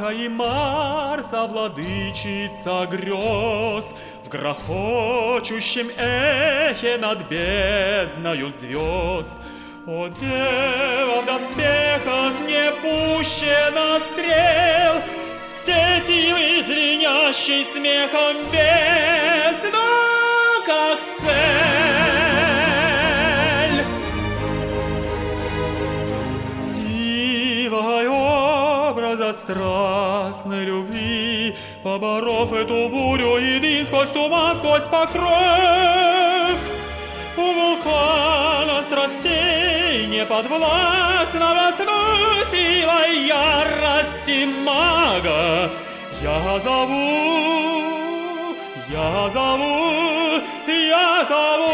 Венера и Марса, владычица грез, в грохочущем эхе над бездною звезд. О, дева в доспехах, не пущена стрел, с тетивой звенящей смехом бездну, как цель. Силой образа страстной любви, поборов эту бурю, иди сквозь туман, сквозь покров. У вулкана страстей неподвластного сну силой ярости мага я зову, я зову, я зову.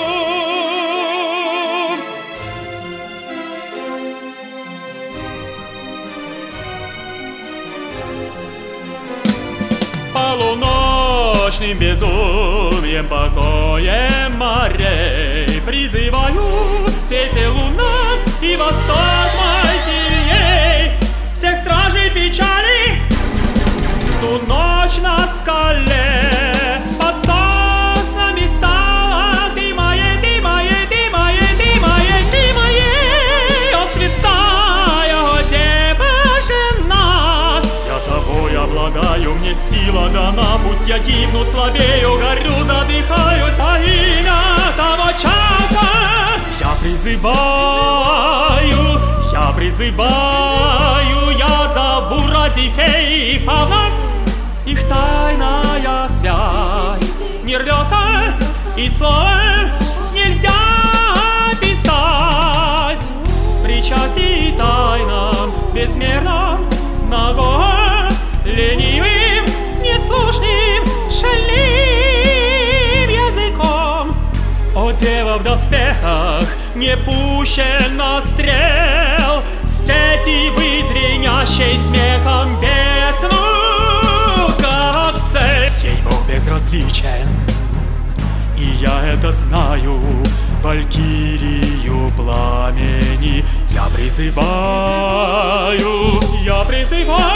Полуночным безумием, покоем морей призываю сети луна и восток мой сильней. Всех стражей печали ту ночь на скале под соснами стала ты моей, ты моей, ты моей, ты моей, ты моей, о святая, о дева жена. Я тобой обладаю, мне сила дана, пусть я гибну, слабею, горю, задыхаюсь, а имя того часа я призываю, я зову ради фей и фавна. Их тайная связь не рвется, и слова нельзя писать. Причастие тайнам безмерным, наго ленивым, неслушным, шальным языком. О, дева в доспехах, не пущена стрел, с тетивы звенящей смехом бездну, как цель. Ей Бог безразличен, и я это знаю. Валькирию пламени я призываю, я призываю.